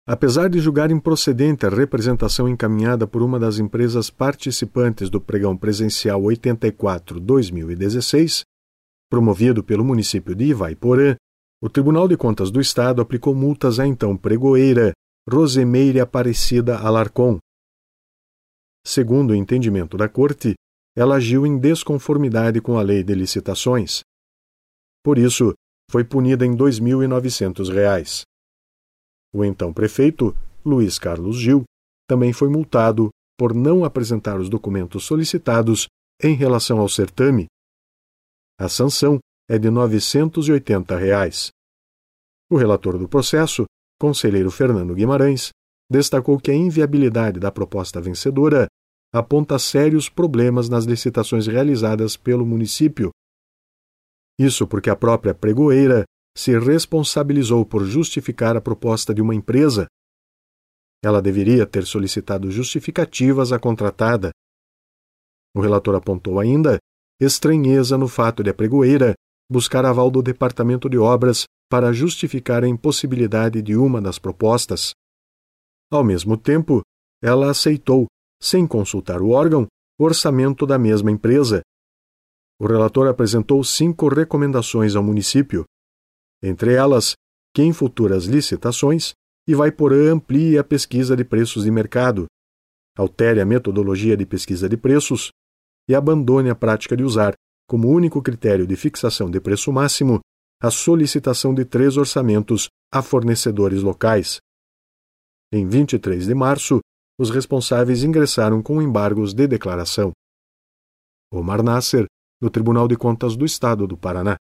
Apesar de julgar improcedente a representação encaminhada por uma das empresas participantes do pregão presencial 84/2016, promovido pelo município de Ivaiporã, o Tribunal de Contas do Estado aplicou multas à então pregoeira Rosemeire Aparecida Alarcon. Segundo o entendimento da Corte, ela agiu em desconformidade com a Lei de Licitações. Por isso, foi punida em R$ 2.900. O então prefeito, Luiz Carlos Gil, também foi multado por não apresentar os documentos solicitados em relação ao certame. A sanção é de R$ 980. O relator do processo, conselheiro Fernando Guimarães, destacou que a inviabilidade da proposta vencedora aponta sérios problemas nas licitações realizadas pelo município. Isso porque a própria pregoeira se responsabilizou por justificar a proposta de uma empresa. Ela deveria ter solicitado justificativas à contratada. O relator apontou ainda estranheza no fato de a pregoeira buscar aval do Departamento de Obras para justificar a impossibilidade de uma das propostas. Ao mesmo tempo, ela aceitou, sem consultar o órgão, o orçamento da mesma empresa. O relator apresentou 5 recomendações ao município. Entre elas, que em futuras licitações, Ivaiporã amplie a pesquisa de preços de mercado, altere a metodologia de pesquisa de preços e abandone a prática de usar, como único critério de fixação de preço máximo, a solicitação de 3 orçamentos a fornecedores locais. Em 23 de março, os responsáveis ingressaram com embargos de declaração. Omar Nasser, do Tribunal de Contas do Estado do Paraná.